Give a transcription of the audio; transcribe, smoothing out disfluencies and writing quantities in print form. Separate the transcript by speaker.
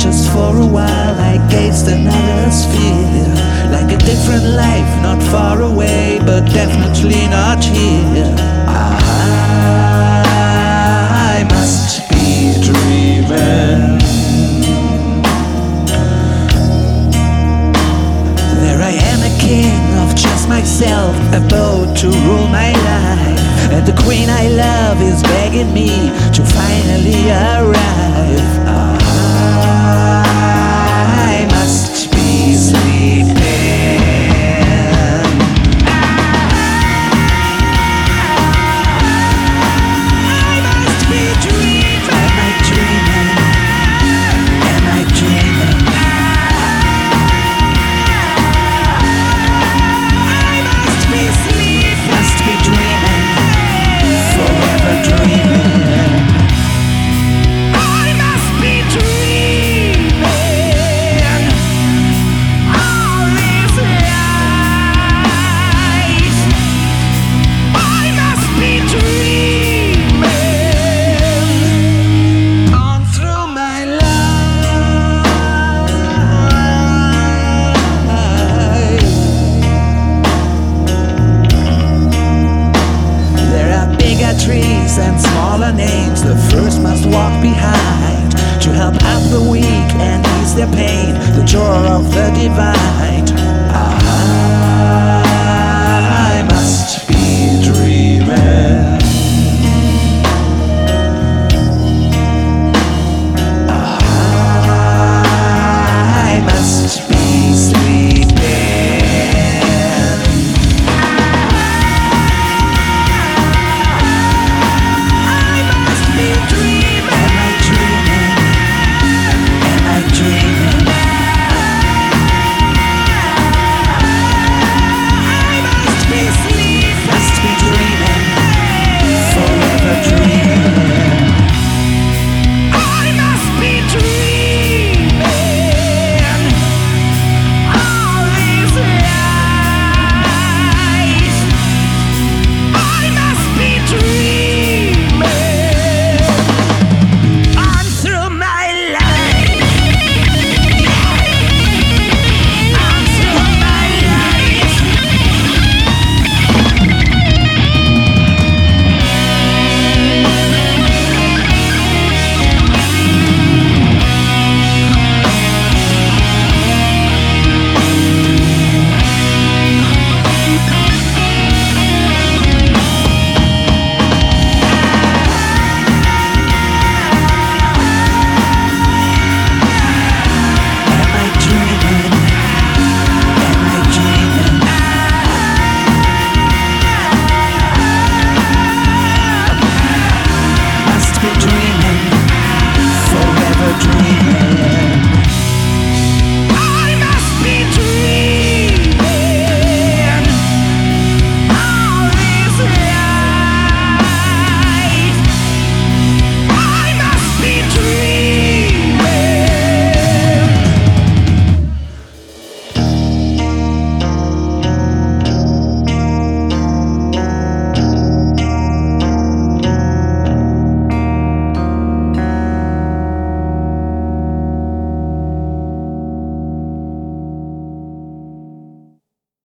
Speaker 1: just for a while I gazed another sphere, like a different life, not far away, but definitely not here. I must be dreaming. There I am, a king of just myself, about to rule my life, and the queen I love is begging me to finally arrive. I must be sleeping. I must be dreaming. Am I dreaming? Am I dreaming? I must be sleeping. Must be dreaming. Forever dreaming. I must be dreaming. All this life. I must be dreaming. On through my life. There are bigger trees and smaller names. The first must walk behind to help out the weak and ease their pain, the joy of the divine.